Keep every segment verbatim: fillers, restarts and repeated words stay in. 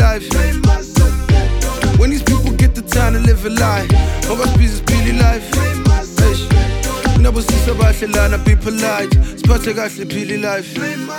life. When these people get the time to live a lie, ngoba sibiza siphila life. Nabo sisabahle lana, be polite, siphathe kahle phila life.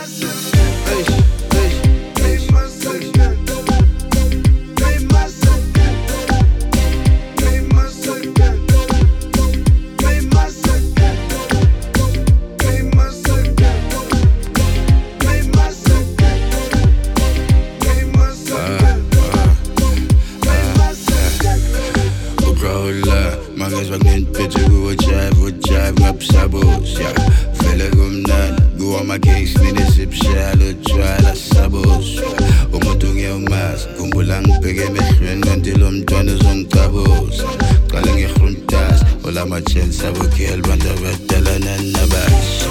Mangazwa nginiphethe kuwo jive, wo jive ngabusabos, yeah. Vele kumnandi, kuwa ma-cakes ninesipshalo, utshwala sabos. Umuntu ngiyawumazi, khumbula ngibheke emehlweni kanti lo mntwana uzongicabuza. Qale ngihruntaza, ola ma-chance abokhela bantu abadala nanabasha.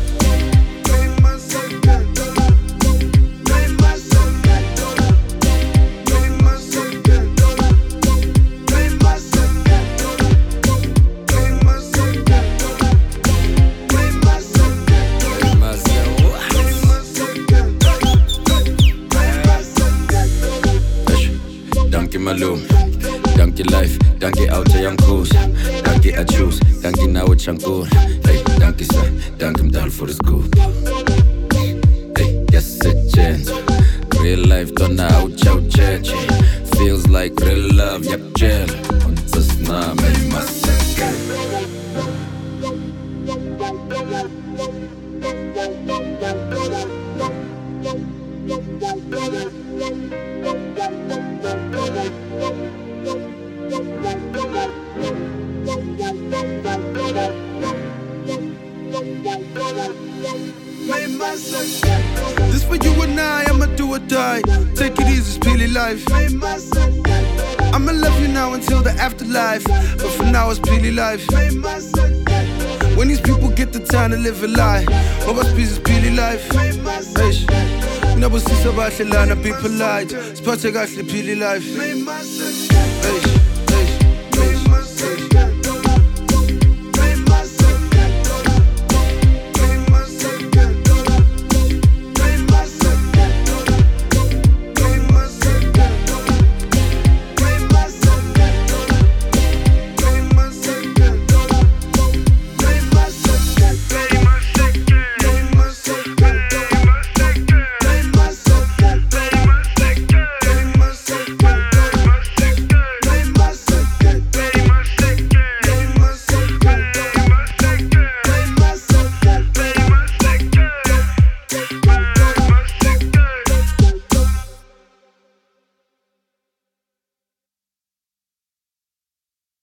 Dankie Malum, dankie life, dankie auto Yankoos, dankie I choose, dankie now it's Shankor. Hey, dankie son, dankie mdal for the school. Hey, yes it's chance. Real life don't know how chow church. Feels like real love, yep gel. On this na me massacre. This for you and I, I'ma do or die. Take it easy, Peely life. I'ma love you now until the afterlife, but for now it's Peely life. When these people get the time to live a lie, ngoba sibiza Peely life. Nabo sisabahle lana, be polite, siphathe kahle Peely life.